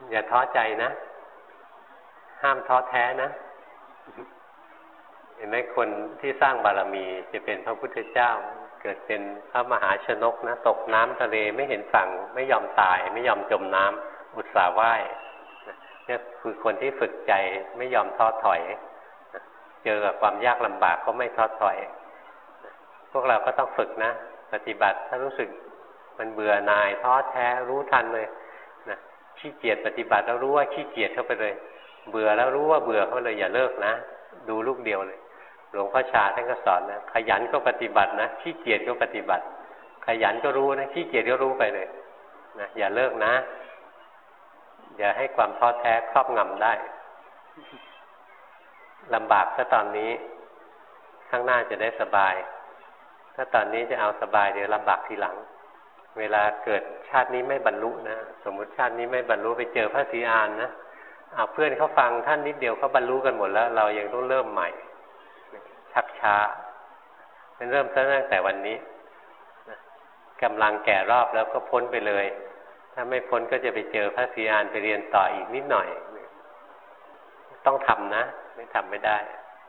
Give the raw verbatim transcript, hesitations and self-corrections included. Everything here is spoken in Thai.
อย่าท้อใจนะห้ามท้อแท้นะเห็นไหมคนที่สร้างบารมีจะเป็นพระพุทธเจ้าเกิดเป็นพระมหาชนกนะตกน้ำทะเลไม่เห็นฝั่งไม่ยอมตายไม่ยอมจมน้ำอุตส่าห์ว่ายนี่คือคนที่ฝึกใจไม่ยอมท้อถอยเจอกับความยากลำบากก็ไม่ท้อถอยพวกเราก็ต้องฝึกนะปฏิบัติถ้ารู้สึกมันเบื่อหน่ายท้อแท้รู้ทันเลยนะขี้เกียจปฏิบัติแล้วรู้ว่าขี้เกียจเข้าไปเลยเบื่อแล้วรู้ว่าเบื่อเข้าไปเลยอย่าเลิกนะดูลูกเดียวเลยหลวงพ่อชาท่านก็สอนนะขยันก็ปฏิบัตินะขี้เกียจก็ปฏิบัติขยันก็รู้นะขี้เกียจก็รู้ไปเลยนะอย่าเลิกนะอย่าให้ความท้อแท้ครอบงำได้ลำบากถ้าตอนนี้ข้างหน้าจะได้สบายถ้าตอนนี้จะเอาสบายเดี๋ยวลำบากทีหลังเวลาเกิดชาตินี้ไม่บรรลุนะสมมุติชาตินี้ไม่บรรลุไปเจอพระศรีอานนะเอาเพื่อนเขาฟังท่านนิดเดียวเขาบรรลุกันหมดแล้วเรายังต้องเริ่มใหม่ชักช้าเป็นเริ่มตั้งแต่วันนี้กำลังแก่รอบแล้วก็พ้นไปเลยถ้าไม่พ้นก็จะไปเจอพระศรีอานไปเรียนต่ออีกนิดหน่อยต้องทำนะไม่ทำไม่ได้